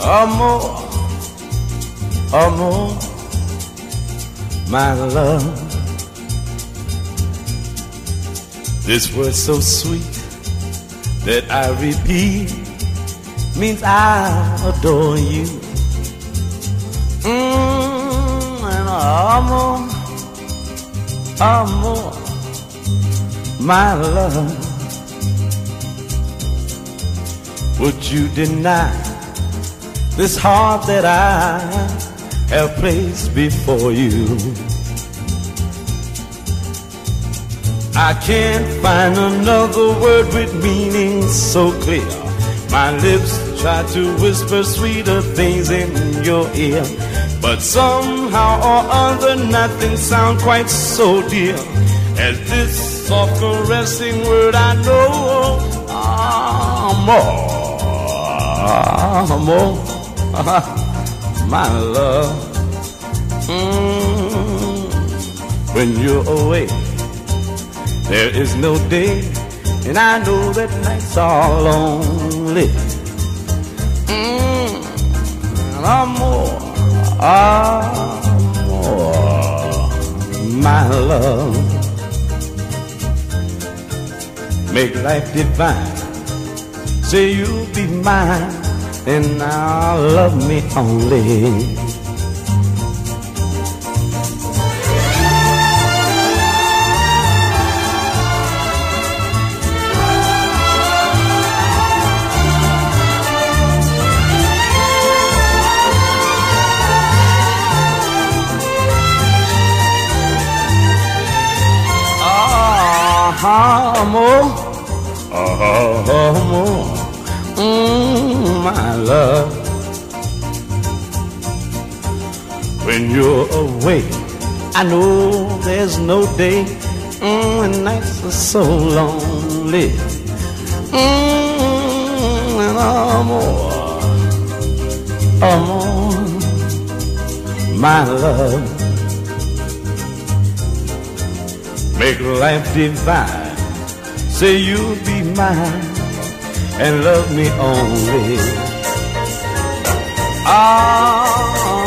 Amor, amor, my love. This word so sweet that I repeat means I adore you. And amor, amor, my love. Would you deny this heart that I have placed before you? I can't find another word with meaning so clear. My lips try to whisper sweeter things in your ear, but somehow or other nothing sounds quite so dear as this soft caressing word I know. Amor, amor, my love. When you're away, there is no day, and I know that nights are lonely. Amor, amor, my love. Make life divine. Say you'll be mine, and now love me only. Amor, amor, my love. When you're away, I know there's no day, and nights are so lonely. And amor, amor, my love. Make life divine. Say you'll be mine and love me only.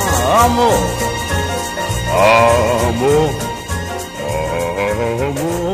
Amor, amor, amor.